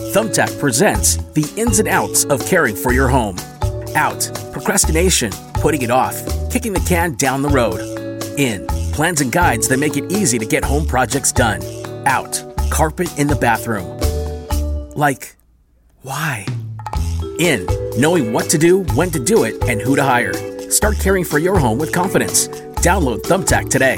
Thumbtack presents the ins and outs of caring for your home. Out, procrastination, putting it off, kicking the can down the road. In, plans and guides that make it easy to get home projects done. Out, carpet in the bathroom. Like, why? In, knowing what to do, when to do it, and who to hire. Start caring for your home with confidence. Download Thumbtack today.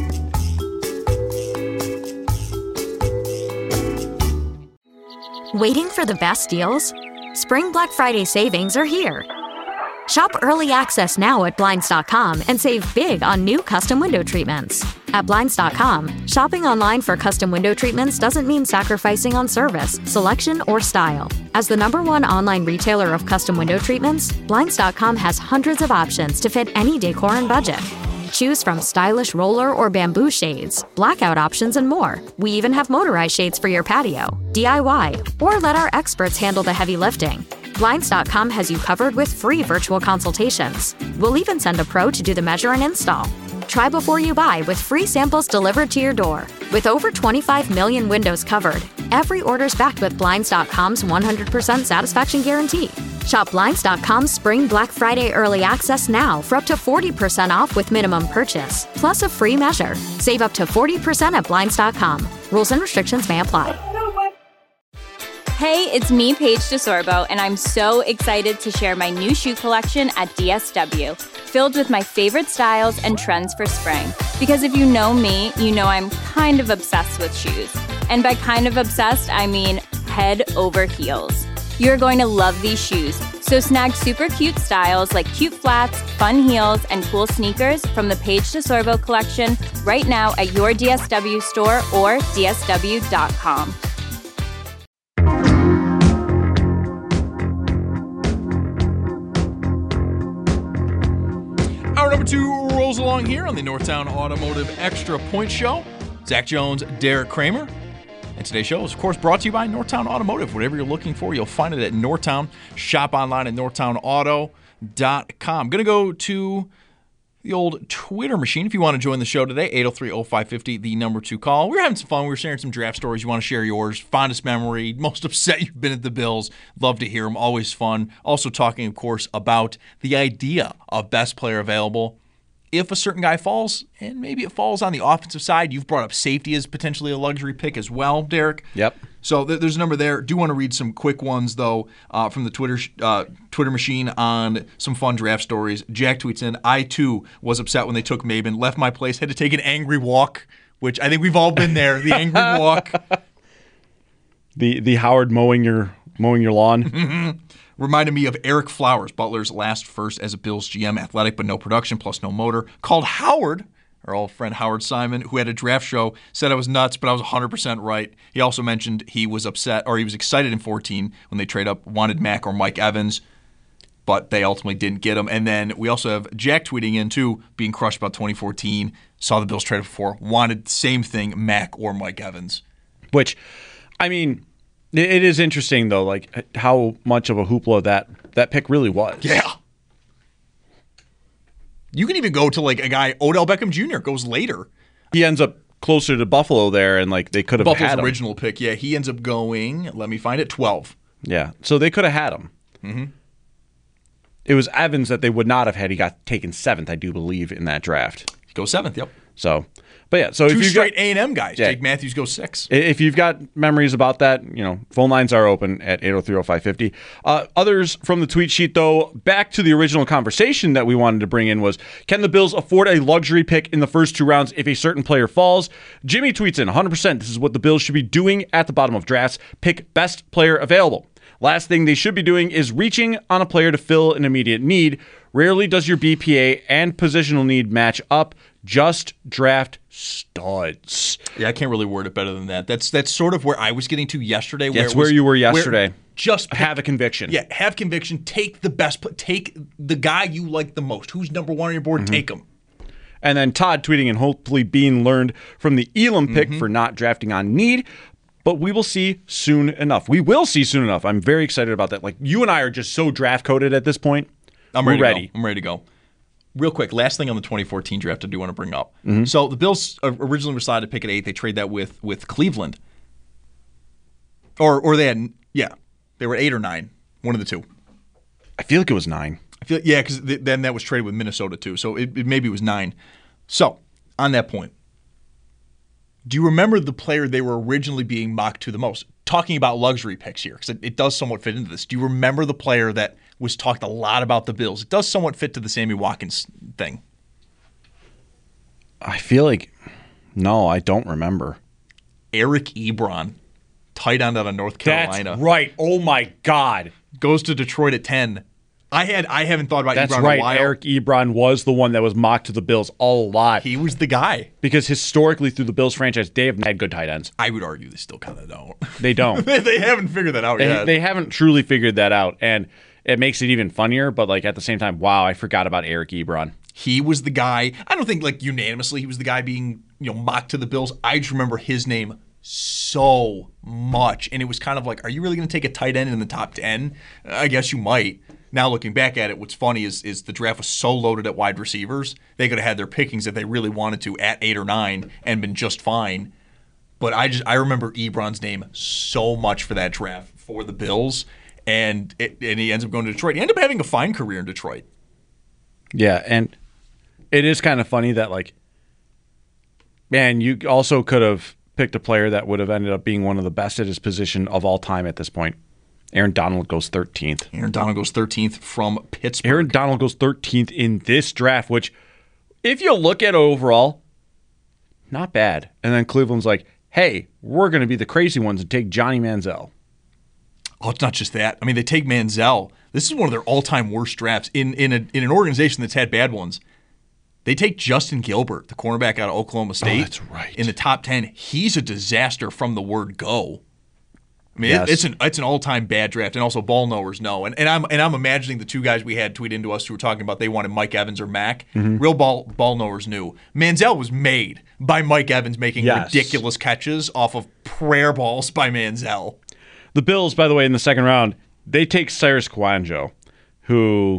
Waiting for the best deals? Spring Black Friday savings are here. Shop early access now at Blinds.com and save big on new custom window treatments. At Blinds.com, shopping online for custom window treatments doesn't mean sacrificing on service, selection, or style. As the #1 online retailer of custom window treatments, Blinds.com has hundreds of options to fit any decor and budget. Choose from stylish roller or bamboo shades, blackout options, and more. We even have motorized shades for your patio, DIY, or let our experts handle the heavy lifting. Blinds.com has you covered with free virtual consultations. We'll even send a pro to do the measure and install. Try before you buy with free samples delivered to your door. With over 25 million windows covered, every order's backed with Blinds.com's 100% satisfaction guarantee. Shop Blinds.com's Spring Black Friday early access now for up to 40% off with minimum purchase, plus a free measure. Save up to 40% at Blinds.com. Rules and restrictions may apply. Hey, it's me, Paige DeSorbo, and I'm so excited to share my new shoe collection at DSW, filled with my favorite styles and trends for spring. Because if you know me, you know I'm kind of obsessed with shoes. And by kind of obsessed, I mean head over heels. You're going to love these shoes, so snag super cute styles like cute flats, fun heels, and cool sneakers from the Paige DeSorbo collection right now at your DSW store or dsw.com. Hour number 2 rolls along here on the Northtown Automotive Extra Point Show. Zach Jones, Derek Kramer. And today's show is, of course, brought to you by Northtown Automotive. Whatever you're looking for, you'll find it at Northtown. Shop online at northtownauto.com. Going to go to the old Twitter machine. If you want to join the show today, 803-0550, the number 2 call. We were having some fun. We were sharing some draft stories. You want to share yours, fondest memory, most upset you've been at the Bills. Love to hear them. Always fun. Also talking, of course, about the idea of best player available. If a certain guy falls, and maybe it falls on the offensive side, you've brought up safety as potentially a luxury pick as well, Derek. Yep. So there's a number there. Do want to read some quick ones, though, from the Twitter machine on some fun draft stories. Jack tweets in, I, too, was upset when they took Maben, left my place, had to take an angry walk, which I think we've all been there, the angry walk. The Howard mowing your lawn. Reminded me of Eric Flowers, Butler's last first as a Bills GM, athletic but no production, plus no motor. Called Howard, our old friend Howard Simon, who had a draft show, said I was nuts, but I was 100% right. He also mentioned he was upset, or he was excited in 14 when they trade up, wanted Mac or Mike Evans, but they ultimately didn't get him. And then we also have Jack tweeting in, too, being crushed about 2014, saw the Bills trade up before, wanted the same thing, Mac or Mike Evans. Which, I mean, it is interesting, though, like how much of a hoopla that pick really was. Yeah. You can even go to like a guy, Odell Beckham Jr. goes later. He ends up closer to Buffalo there, and like they could have had him. Buffalo's original pick, yeah. He ends up going, let me find it, 12. Yeah, so they could have had him. Mm-hmm. It was Evans that they would not have had. He got taken 7th, I do believe, in that draft. He goes 7th, yep. So, but yeah, so Two if you've straight got A&M guys. Yeah. Jake Matthews goes 6. If you've got memories about that, phone lines are open at 803-0550. Others from the tweet sheet, though, back to the original conversation that we wanted to bring in was, can the Bills afford a luxury pick in the first 2 rounds if a certain player falls? Jimmy tweets in, 100%, this is what the Bills should be doing at the bottom of drafts. Pick best player available. Last thing they should be doing is reaching on a player to fill an immediate need. Rarely does your BPA and positional need match up. Just draft studs. Yeah, I can't really word it better than that. That's sort of where I was getting to yesterday. That's where you were yesterday. Just have a conviction. Yeah, have conviction. Take the best. Take the guy you like the most. Who's number 1 on your board? Mm-hmm. Take him. And then Todd tweeting and hopefully being learned from the Elam pick for not drafting on need. But we will see soon enough. We will see soon enough. I'm very excited about that. Like, you and I are just so draft coded at this point. I'm ready. I'm ready to go. Real quick, last thing on the 2014 draft I do want to bring up. Mm-hmm. So the Bills originally decided to pick at 8. They trade that with Cleveland. Or they had Yeah. They were 8 or 9. One of the two. I feel like it was 9. Yeah, because then that was traded with Minnesota too. So maybe it was 9. So, on that point, do you remember the player they were originally being mocked to the most? Talking about luxury picks here, because it does somewhat fit into this. Do you remember the player that was talked a lot about the Bills? It does somewhat fit to the Sammy Watkins thing. I feel like, no, I don't remember. Eric Ebron, tight end out of North Carolina. That's right. Oh, my God. Goes to Detroit at 10. I haven't thought about That's Ebron right. in a while. Eric Ebron was the one that was mocked to the Bills a lot. He was the guy. Because historically through the Bills franchise, they haven't had good tight ends. I would argue they still kind of don't. They don't. They haven't figured that out yet. They haven't truly figured that out. And it makes it even funnier. But like at the same time, wow, I forgot about Eric Ebron. He was the guy. I don't think like unanimously he was the guy being mocked to the Bills. I just remember his name so much. And it was kind of like, are you really going to take a tight end in the top 10? I guess you might. Now looking back at it, what's funny is the draft was so loaded at wide receivers, they could have had their pickings if they really wanted to at 8 or 9 and been just fine. But I remember Ebron's name so much for that draft for the Bills, and he ends up going to Detroit. He ended up having a fine career in Detroit. Yeah, and it is kind of funny that like, man, you also could have picked a player that would have ended up being one of the best at his position of all time at this point. Aaron Donald goes 13th. Aaron Donald goes 13th from Pittsburgh. Aaron Donald goes 13th in this draft, which, if you look at overall, not bad. And then Cleveland's like, hey, we're going to be the crazy ones and take Johnny Manziel. Oh, it's not just that. I mean, they take Manziel. This is one of their all-time worst drafts in an organization that's had bad ones. They take Justin Gilbert, the cornerback out of Oklahoma State. Oh, that's right. In the top 10. He's a disaster from the word go. I mean, yes. it's an all-time bad draft, and also ball knowers know. And I'm imagining the two guys we had tweet into us who were talking about they wanted Mike Evans or Mack. Mm-hmm. Real ball knowers knew. Manziel was made by Mike Evans making ridiculous catches off of prayer balls by Manziel. The Bills, by the way, in the second round, they take Cyrus Kouandjio, who...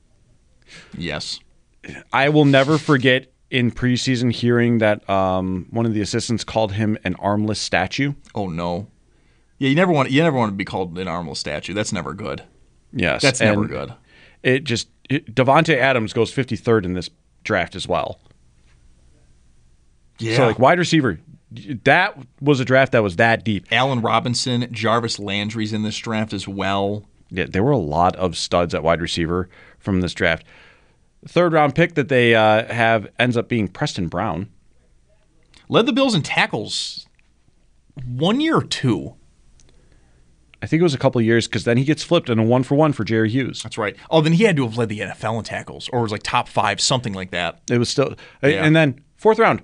Yes. I will never forget in preseason hearing that one of the assistants called him an armless statue. Oh, no. Yeah, you never want to be called an armless statue. That's never good. Yes, that's never good. Davante Adams goes 53rd in this draft as well. Yeah. So like wide receiver, that was a draft that was that deep. Allen Robinson, Jarvis Landry's in this draft as well. Yeah, there were a lot of studs at wide receiver from this draft. The third round pick that they have ends up being Preston Brown. Led the Bills in tackles 1 year or 2. I think it was a couple of years because then he gets flipped in a 1-for-1 for Jerry Hughes. That's right. Oh, then he had to have led the NFL in tackles, or was like top 5, something like that. It was still, and then fourth round,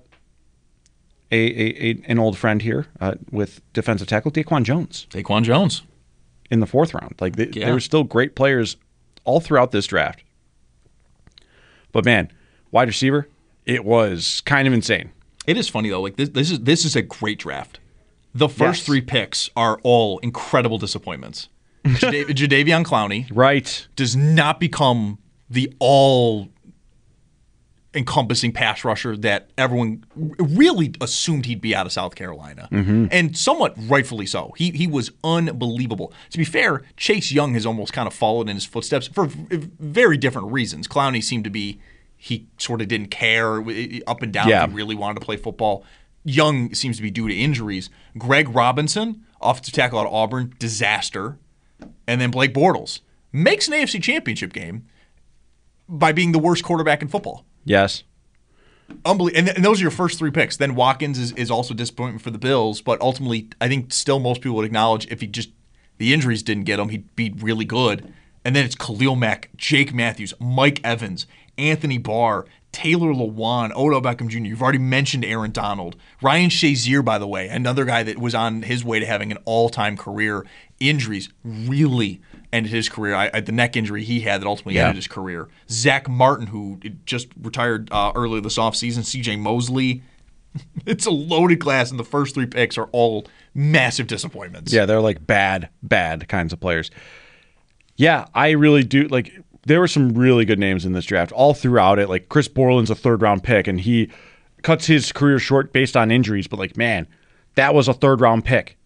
an old friend here with defensive tackle Daquan Jones. Daquan Jones in the fourth round. Like they were still great players all throughout this draft. But man, wide receiver, it was kind of insane. It is funny though. Like this is a great draft. The first 3 picks are all incredible disappointments. Jadeveon Clowney, right, does not become the all-encompassing pass rusher that everyone really assumed he'd be out of South Carolina, and somewhat rightfully so. He was unbelievable. To be fair, Chase Young has almost kind of followed in his footsteps for very different reasons. Clowney seemed to be he sort of didn't care up and down. Yeah. He really wanted to play football. Young seems to be due to injuries. Greg Robinson, offensive tackle out of Auburn, disaster. And then Blake Bortles makes an AFC Championship game by being the worst quarterback in football. Yes. Unbelievable. And those are your first 3 picks. Then Watkins is also a disappointment for the Bills, but ultimately I think still most people would acknowledge if the injuries didn't get him, he'd be really good. And then it's Khalil Mack, Jake Matthews, Mike Evans, Anthony Barr, Taylor Lewan, Odell Beckham Jr. You've already mentioned Aaron Donald. Ryan Shazier, by the way, another guy that was on his way to having an all-time career. Injuries really ended his career. The neck injury he had that ultimately ended his career. Zach Martin, who just retired earlier this offseason. CJ Mosley. It's a loaded class, and the first 3 picks are all massive disappointments. Yeah, they're like bad kinds of players. Yeah, I really do like. There were some really good names in this draft all throughout it. Like Chris Borland's a 3rd-round pick, and he cuts his career short based on injuries. But like, man, that was a 3rd-round pick.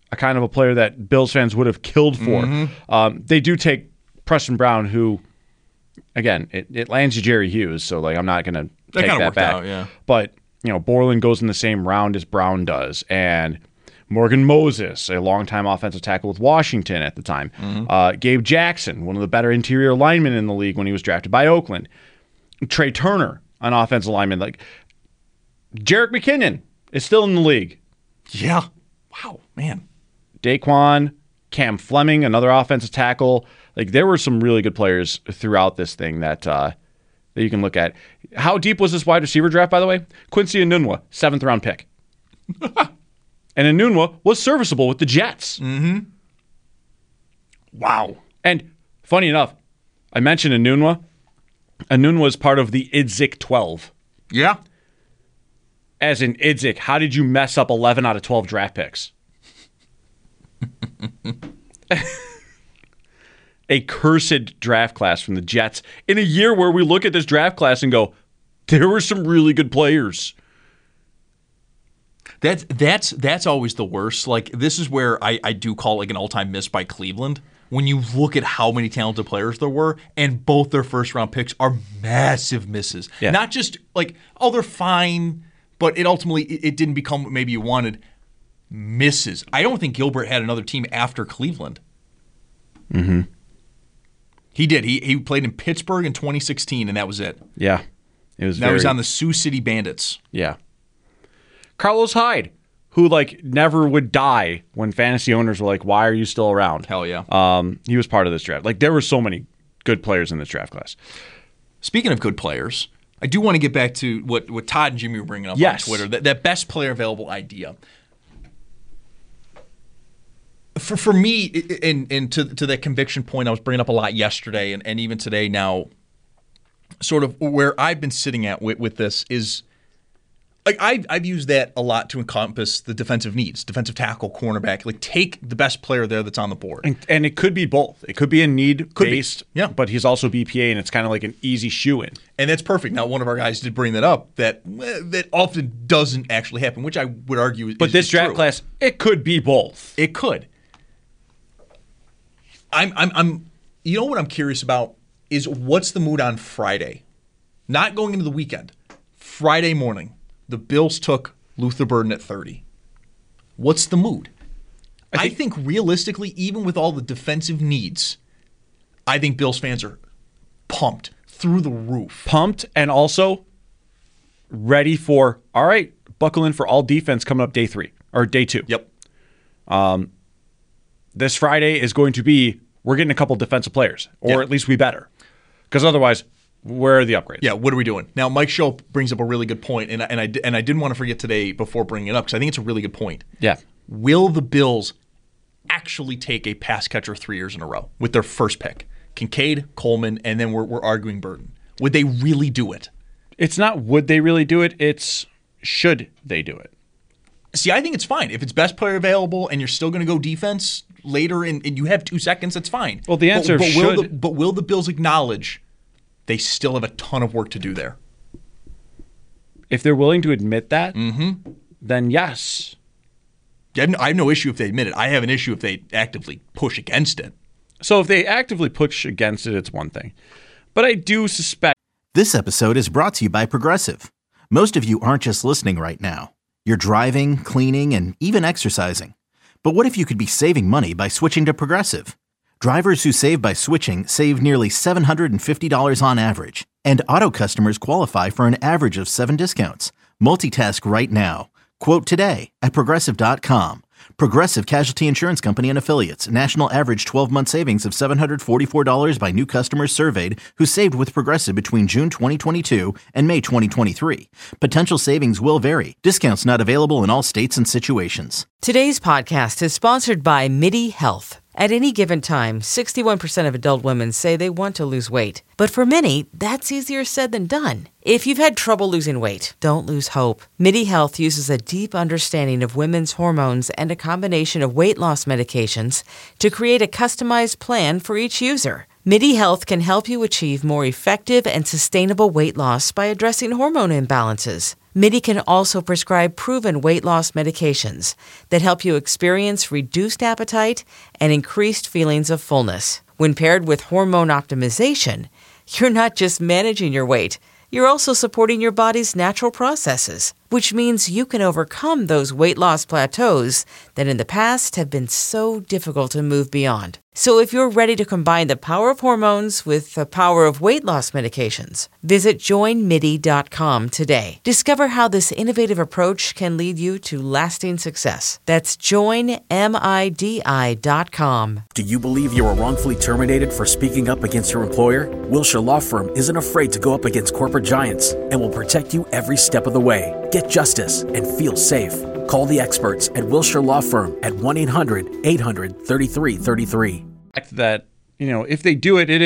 a kind of a player that Bills fans would have killed for. They do take Preston Brown, who, again, it lands you Jerry Hughes, so like I'm not going to take that back. Out, yeah. But Borland goes in the same round as Brown does, and Morgan Moses, a longtime offensive tackle with Washington at the time. Gabe Jackson, one of the better interior linemen in the league when he was drafted by Oakland. Trey Turner, an offensive lineman. Like Jerick McKinnon is still in the league. Yeah. Wow, man. Daquan, Cam Fleming, another offensive tackle. Like there were some really good players throughout this thing that you can look at. How deep was this wide receiver draft, by the way? Quincy Enunwa, 7th round pick. And Enunwa was serviceable with the Jets. Wow. And funny enough, I mentioned Enunwa. Enunwa was part of the Idzik 12. Yeah. As in Idzik, how did you mess up 11 out of 12 draft picks? A cursed draft class from the Jets in a year where we look at this draft class and go, there were some really good players. That's always the worst. Like this is where I do call like an all-time miss by Cleveland. When you look at how many talented players there were, and both their first-round picks are massive misses. Yeah. Not just like, oh, they're fine, but it ultimately it didn't become what maybe you wanted. Misses. I don't think Gilbert had another team after Cleveland. He did. He played in Pittsburgh in 2016, and that was it. Yeah. It was Now he's on the Sioux City Bandits. Yeah. Carlos Hyde, who like never would die when fantasy owners were like, why are you still around? Hell yeah. He was part of this draft. Like there were so many good players in this draft class. Speaking of good players, I do want to get back to what Todd and Jimmy were bringing up on Twitter, that best player available idea. For me, and to that conviction point I was bringing up a lot yesterday and even today now, sort of where I've been sitting at with this is, like I've used that a lot to encompass the defensive needs, defensive tackle, cornerback. Like take the best player there that's on the board. And it could be both. It could be a need-based, yeah. But he's also BPA, and it's kind of like an easy shoe-in. And that's perfect. Now, one of our guys did bring that up, that often doesn't actually happen, which I would argue is But this draft true. class, it could be both. It could. I'm you know what I'm curious about is what's the mood on Friday? Not going into the weekend. Friday morning, the Bills took Luther Burden at 30. What's the mood? I think realistically, even with all the defensive needs, I think Bills fans are pumped through the roof. Pumped and also ready for, all right, buckle in for all defense coming up day 3 or day 2. Yep. This Friday is going to be, we're getting a couple defensive players, or at least we better. Because otherwise, where are the upgrades? Yeah, what are we doing? Now, Mike Schopp brings up a really good point, and I didn't want to forget today before bringing it up, because I think it's a really good point. Yeah. Will the Bills actually take a pass catcher 3 years in a row with their first pick? Kincaid, Coleman, and then we're arguing Burden. Would they really do it? It's not would they really do it, it's should they do it. See, I think it's fine. If it's best player available and you're still going to go defense later and you have 2 seconds, that's fine. Well, the answer should. But will the Bills acknowledge they still have a ton of work to do there? If they're willing to admit that, then yes. I have no issue if they admit it. I have an issue if they actively push against it. So if they actively push against it, it's one thing. But I do suspect. This episode is brought to you by Progressive. Most of you aren't just listening right now. You're driving, cleaning, and even exercising. But what if you could be saving money by switching to Progressive? Drivers who save by switching save nearly $750 on average. And auto customers qualify for an average of 7 discounts. Multitask right now. Quote today at Progressive.com. Progressive Casualty Insurance Company and Affiliates. National average 12-month savings of $744 by new customers surveyed who saved with Progressive between June 2022 and May 2023. Potential savings will vary. Discounts not available in all states and situations. Today's podcast is sponsored by MIDI Health. At any given time, 61% of adult women say they want to lose weight. But for many, that's easier said than done. If you've had trouble losing weight, don't lose hope. MIDI Health uses a deep understanding of women's hormones and a combination of weight loss medications to create a customized plan for each user. MIDI Health can help you achieve more effective and sustainable weight loss by addressing hormone imbalances. MIDI can also prescribe proven weight loss medications that help you experience reduced appetite and increased feelings of fullness. When paired with hormone optimization, you're not just managing your weight, you're also supporting your body's natural processes, which means you can overcome those weight loss plateaus that in the past have been so difficult to move beyond. So if you're ready to combine the power of hormones with the power of weight loss medications, visit joinmidi.com today. Discover how this innovative approach can lead you to lasting success. That's joinmidi.com. Do you believe you were wrongfully terminated for speaking up against your employer? Wilshire Law Firm isn't afraid to go up against corporate giants and will protect you every step of the way. Get justice and feel safe. Call the experts at Wilshire Law Firm at 1-800-800-3333. That, if they do it,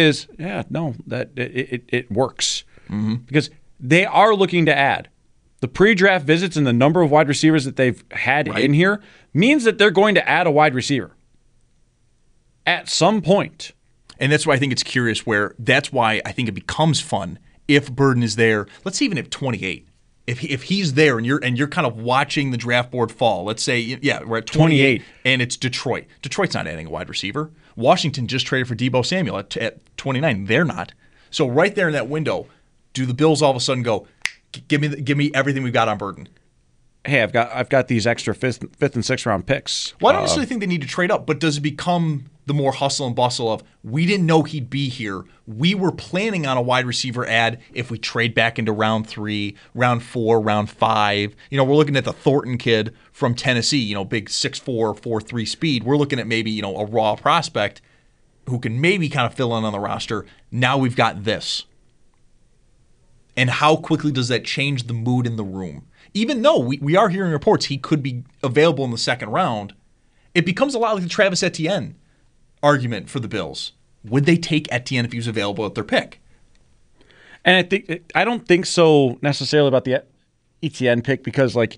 it works. Mm-hmm. Because they are looking to add. The pre-draft visits and the number of wide receivers that they've had in here means that they're going to add a wide receiver at some point. And that's why I think it's curious that's why I think it becomes fun if Burden is there. Let's say even if 28. If he's there and you're kind of watching the draft board fall, let's say, we're at 28 and it's Detroit. Detroit's not adding a wide receiver. Washington just traded for Deebo Samuel at 29. They're not. So right there in that window, do the Bills all of a sudden go, give me everything we've got on Burden? Hey, I've got these extra fifth and sixth round picks. Well, I don't necessarily think they need to trade up, but does it become the more hustle and bustle of, we didn't know he'd be here. We were planning on a wide receiver ad if we trade back into round 3, round 4, round 5. We're looking at the Thornton kid from Tennessee, big 6'4", 4'3" speed. We're looking at maybe, a raw prospect who can maybe kind of fill in on the roster. Now we've got this. And how quickly does that change the mood in the room? Even though we are hearing reports he could be available in the second round, it becomes a lot like the Travis Etienne argument for the Bills. Would they take Etienne if he was available at their pick? And I don't think so necessarily about the Etienne pick because a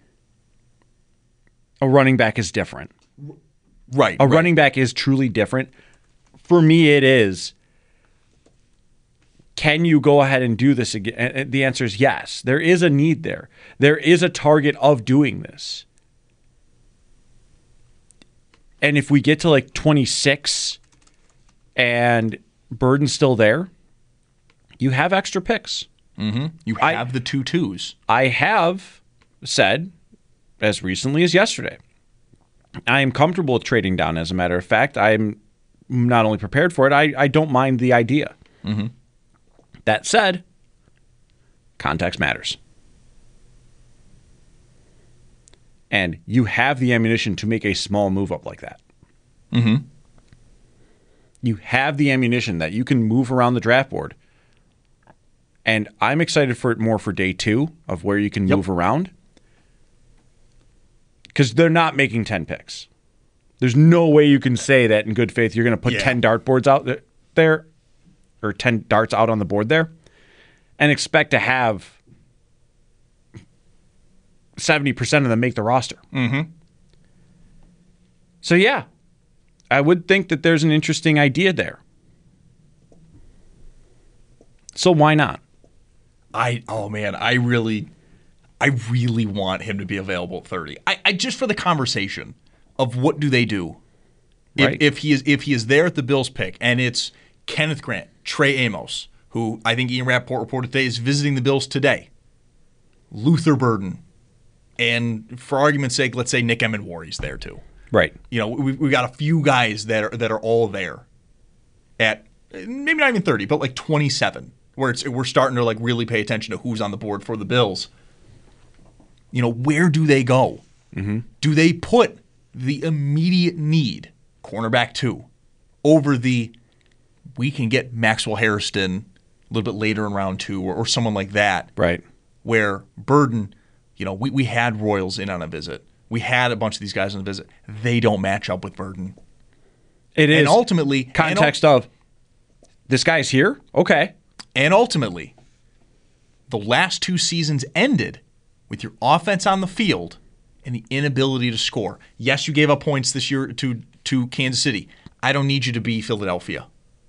running back is different. Right. A running back is truly different. For me, it is. Can you go ahead and do this again? And the answer is yes. There is a need there. There is a target of doing this. And if we get to 26 and Burden's still there, you have extra picks. Mm-hmm. You have the 2 2s. I have said, as recently as yesterday, I am comfortable with trading down. As a matter of fact, I'm not only prepared for it, I don't mind the idea. Mm-hmm. That said, context matters. And you have the ammunition to make a small move up like that. Mm-hmm. You have the ammunition that you can move around the draft board. And I'm excited for it more for day 2 of where you can move around. Because they're not making 10 picks. There's no way you can say that in good faith you're going to put 10 dartboards out there, or 10 darts out on the board there, and expect to have 70% of them make the roster. Mm-hmm. So yeah, I would think that there's an interesting idea there. So why not? I really want him to be available at 30. I just for the conversation of what do they do if he is there at the Bills pick, and it's Kenneth Grant, Trey Amos, who I think Ian Rappaport reported today is visiting the Bills today, Luther Burden, and for argument's sake, let's say Nick Emenwari's there too. Right. We've got a few guys that are all there at maybe not even 30, but 27, where we're starting to really pay attention to who's on the board for the Bills. Where do they go? Mm-hmm. Do they put the immediate need, cornerback 2, over we can get Maxwell Hairston a little bit later in round 2 or someone like that? Right. Where Burden, we had Royals in on a visit. We had a bunch of these guys on a visit. They don't match up with Burden. It is. And ultimately, context of this guy's here? Okay. And ultimately, the last 2 seasons ended with your offense on the field and the inability to score. Yes, you gave up points this year to Kansas City. I don't need you to be Philadelphia.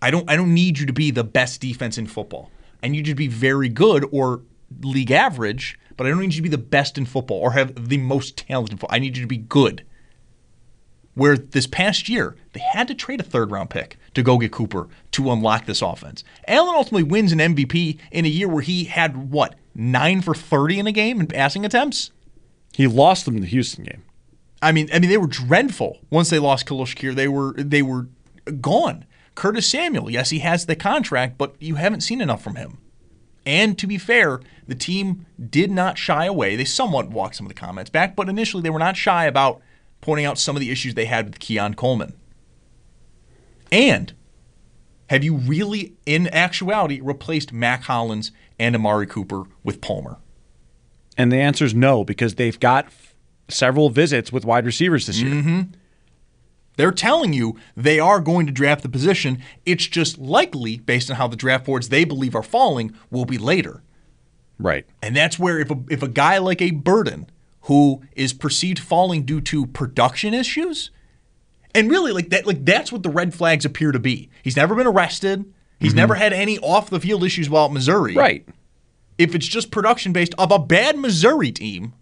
I don't need you to be the best defense in football. I need you to be very good or league average, but I don't need you to be the best in football or have the most talent in football. I need you to be good. Where this past year, they had to trade a third-round pick to go get Cooper to unlock this offense. Allen ultimately wins an MVP in a year where he had, 9 for 30 in a game in passing attempts? He lost them in the Houston game. I mean, they were dreadful once they lost Khalil Shakir. They were gone. Curtis Samuel, yes, he has the contract, but you haven't seen enough from him. And to be fair, the team did not shy away. They somewhat walked some of the comments back, but initially they were not shy about pointing out some of the issues they had with Keon Coleman. And have you really, in actuality, replaced Mack Hollins and Amari Cooper with Palmer? And the answer is no, because they've got several visits with wide receivers this year. Mm-hmm. They're telling you they are going to draft the position. It's just likely, based on how the draft boards they believe are falling, will be later. Right. And that's where if a guy like a Burden, who is perceived falling due to production issues, and really that's what the red flags appear to be. He's never been arrested. He's never had any off-the-field issues while at Missouri. Right. If it's just production-based of a bad Missouri team,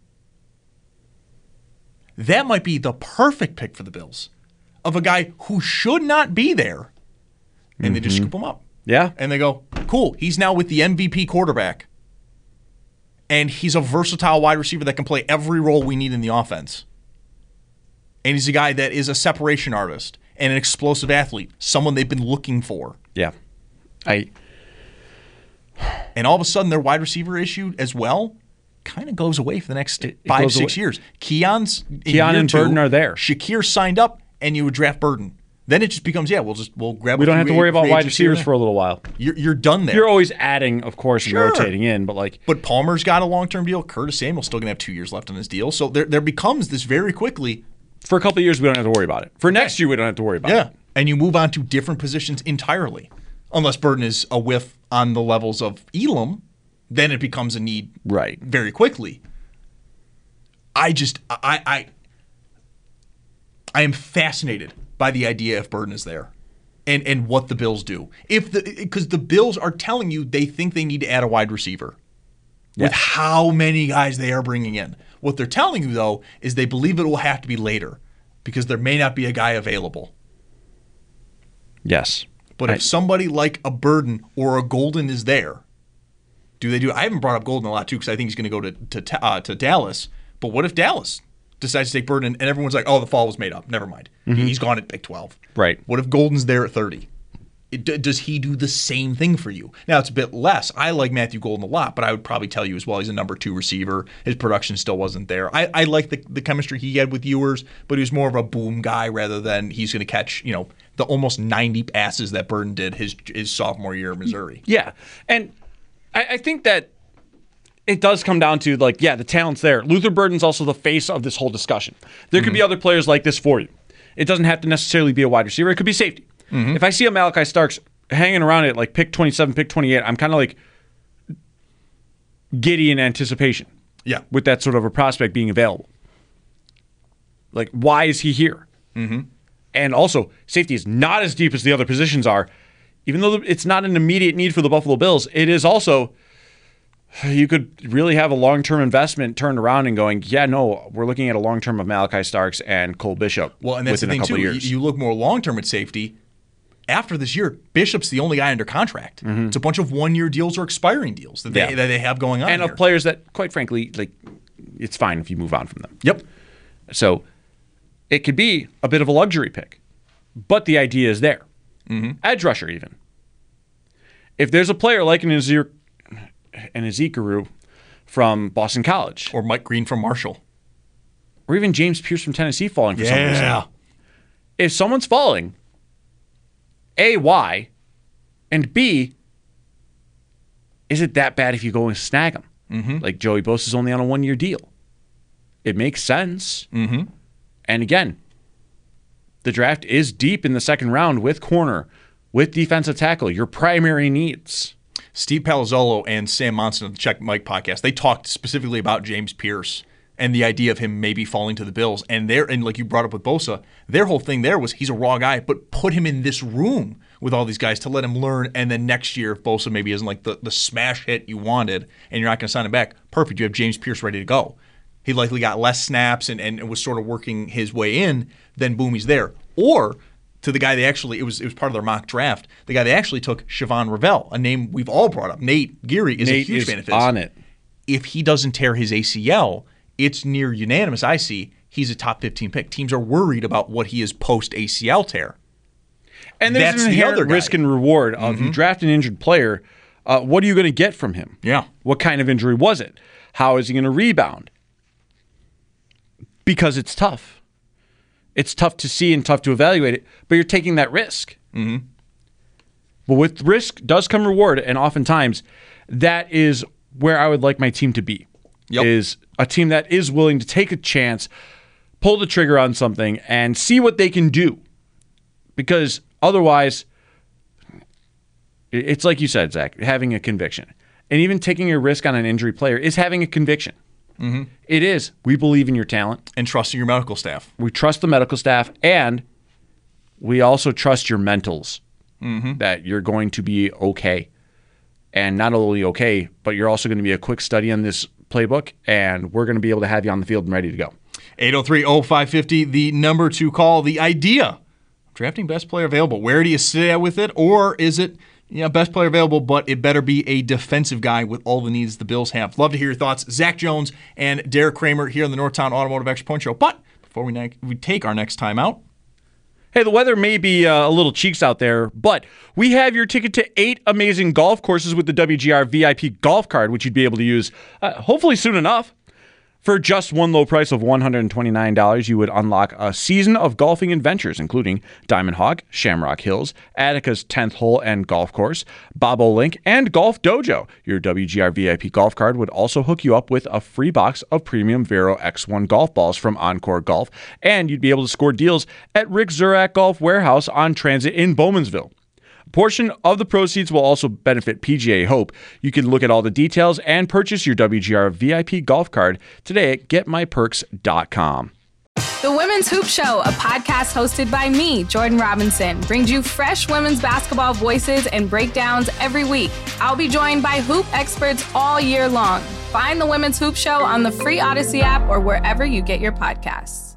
that might be the perfect pick for the Bills. Of a guy who should not be there, and they just scoop him up. Yeah. And they go, cool, he's now with the MVP quarterback, and he's a versatile wide receiver that can play every role we need in the offense. And he's a guy that is a separation artist and an explosive athlete, someone they've been looking for. Yeah. And all of a sudden, their wide receiver issue as well kind of goes away for the next 5-6 years. Keon and Burden are there. Shakir signed up, and you would draft Burden. Then it just becomes, we'll grab. We don't have to worry about wide receivers for a little while. You're done there. You're always adding, of course, and rotating in, but Palmer's got a long-term deal. Curtis Samuel's still gonna have 2 years left on his deal. So there becomes this very quickly. For a couple of years, we don't have to worry about it. For next year, we don't have to worry about it. Yeah, and you move on to different positions entirely, unless Burden is a whiff on the levels of Elam. Then it becomes a need, right? Very quickly. I am fascinated by the idea if Burden is there, and what the Bills do. Because the Bills are telling you they think they need to add a wide receiver with how many guys they are bringing in. What they're telling you, though, is they believe it will have to be later because there may not be a guy available. Yes. But if somebody like a Burden or a Golden is there, do they do? I haven't brought up Golden a lot, too, because I think he's going to go to Dallas. But what if Dallas decides to take Burden and everyone's like, oh, the fall was made up. Never mind. He's gone at pick 12. Right. What if Golden's there at 30? Does he do the same thing for you? Now, it's a bit less. I like Matthew Golden a lot, but I would probably tell you as well he's a number 2 receiver. His production still wasn't there. I like the chemistry he had with Ewers, but he was more of a boom guy rather than he's going to catch, the almost 90 passes that Burden did his sophomore year in Missouri. Yeah. And I think that it does come down to, the talent's there. Luther Burden's also the face of this whole discussion. There could be other players like this for you. It doesn't have to necessarily be a wide receiver. It could be safety. If I see a Malachi Starks hanging around at pick 27, pick 28, I'm kind of giddy in anticipation. Yeah. With that sort of a prospect being available. Why is he here? And also, safety is not as deep as the other positions are. Even though it's not an immediate need for the Buffalo Bills, it is also, you could really have a long-term investment turned around and going, we're looking at a long-term of Malachi Starks and Cole Bishop. Well, and that's the thing, too. You look more long-term at safety. After this year, Bishop's the only guy under contract. It's a bunch of one-year deals or expiring deals that they have going on. And of players that, quite frankly, it's fine if you move on from them. Yep. So it could be a bit of a luxury pick, but the idea is there. Edge rusher, even. If there's a player like an Ezekaru from Boston College, or Mike Green from Marshall, or even James Pierce from Tennessee falling for some reason. If someone's falling, A, why? And B, is it that bad if you go and snag him? Joey Bosa's only on a 1-year deal. It makes sense. And again, the draft is deep in the second round with corner, with defensive tackle, your primary needs. Steve Palazzolo and Sam Monson of the Check Mike podcast, they talked specifically about James Pierce and the idea of him maybe falling to the Bills. And like you brought up with Bosa, their whole thing there was he's a raw guy, but put him in this room with all these guys to let him learn, and then next year, if Bosa maybe isn't like the smash hit you wanted, and you're not going to sign him back, perfect. You have James Pierce ready to go. He likely got less snaps and was sort of working his way in, then boom, he's there. Or to the guy they actually, it was part of their mock draft, the guy they actually took, Siobhan Ravel, a name we've all brought up. Nate Geary is a huge fan of his. On it. If he doesn't tear his ACL, it's near unanimous, I see, he's a top 15 pick. Teams are worried about what he is post-ACL tear. And there's an inherent risk and reward of you draft an injured player, what are you going to get from him? Yeah. What kind of injury was it? How is he going to rebound? Because it's tough. It's tough to see and tough to evaluate it, but you're taking that risk. Mm-hmm. But with risk does come reward, and oftentimes that is where I would like my team to be. Yep. Is a team that is willing to take a chance, pull the trigger on something, and see what they can do. Because otherwise, it's like you said, Zach, having a conviction. And even taking a risk on an injury player is having a conviction. Mm-hmm. It is. We believe in your talent. And trusting your medical staff. We trust the medical staff, and we also trust your mentals, that you're going to be okay. And not only okay, but you're also going to be a quick study on this playbook, and we're going to be able to have you on the field and ready to go. 803-0550, the number to call. The idea, drafting best player available. Where do you sit at with it? Or is it best player available, but it better be a defensive guy with all the needs the Bills have? Love to hear your thoughts. Zach Jones and Derek Kramer here on the Northtown Automotive Extra Point Show. But before we take our next time out, hey, the weather may be a little cheeks out there, but we have your ticket to 8 amazing golf courses with the WGR VIP golf card, which you'd be able to use hopefully soon enough. For just one low price of $129, you would unlock a season of golfing adventures, including Diamond Hog, Shamrock Hills, Attica's 10th Hole and Golf Course, Bobo Link, and Golf Dojo. Your WGR VIP golf card would also hook you up with a free box of premium Vero X1 golf balls from Encore Golf, and you'd be able to score deals at Rick Zurak Golf Warehouse on Transit in Bowmansville. A portion of the proceeds will also benefit PGA Hope. You can look at all the details and purchase your WGR VIP golf card today at getmyperks.com. The Women's Hoop Show, a podcast hosted by me, Jordan Robinson, brings you fresh women's basketball voices and breakdowns every week. I'll be joined by hoop experts all year long. Find the Women's Hoop Show on the free Odyssey app or wherever you get your podcasts.